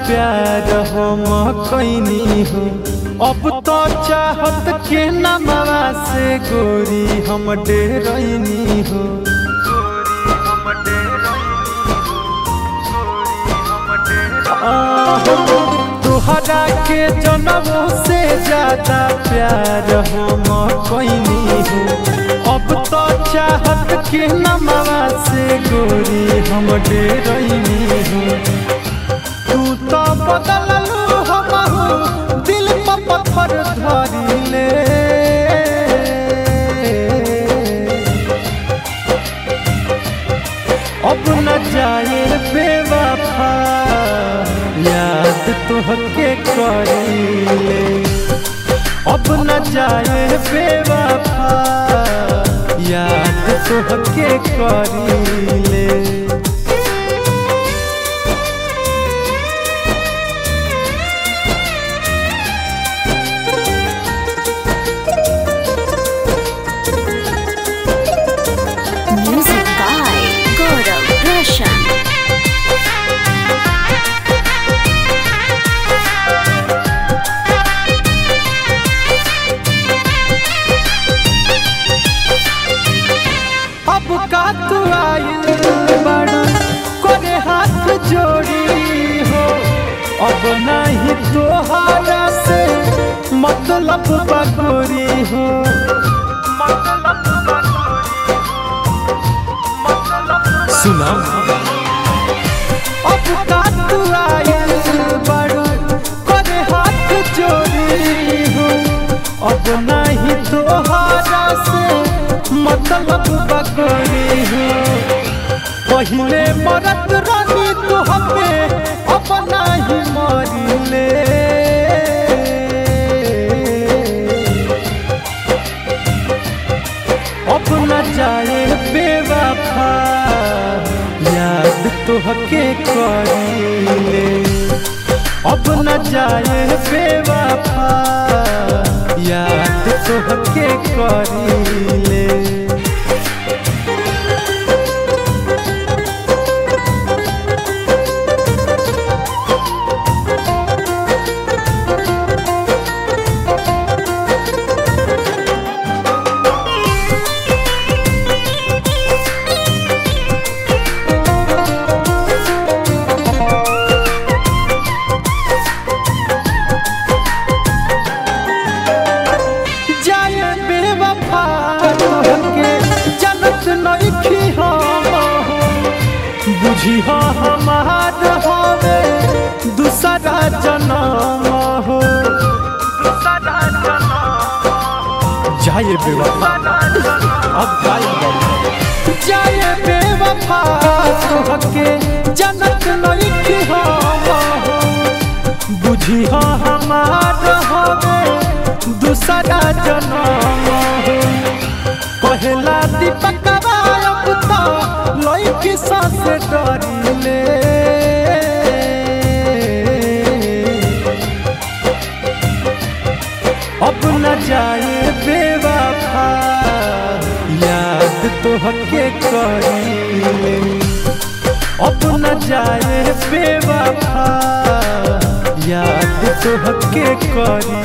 प्यार हम कैनी हो, अब तो चाहत के नमवा से गोरी हम डेरनी हो। तुहरा के जनमों से ज्यादा प्यार हम कैनी हो, अब तो चाहत के नमवा से गोरी हम डेरनी हो। तू तो बदललू हमहू दिल पर पत्थर धरिले, अब न जाए बेवफा याद तोहके करीले, अब न जाए बेवफा याद तोहके करीले। Music by Gaurav Roshan. अब का तू आइल बड़ा कोरे हाथ जोड़ी हो, अब नहीं तोहारा से मतलब बगोरी हो। सुना अब का तू आइल बड़ा कोरे हाथ जोड़ी हो, अब नहीं तोहारा से मतलब बकरी हो। पहले मरत रानी तू हमें अपना ही मरिले, अब न जाए बेवफा याद तोहके करीले, अब न जाए बेवफा याद तोहके करीले। बुझी हो हमार होवे दूसरा जन्म हो, जाए बेवफा अब जाए बेवफा तोहके जन्नत नहीं हो। बुझी हो हमार होवे दूसरा जन्म हो, पहला दीपकवा अब तो लइकी सांस डरिले, अब न जाए बेवफा याद तोहके करीले, अब न जाए बेवफा याद तोहके करीले।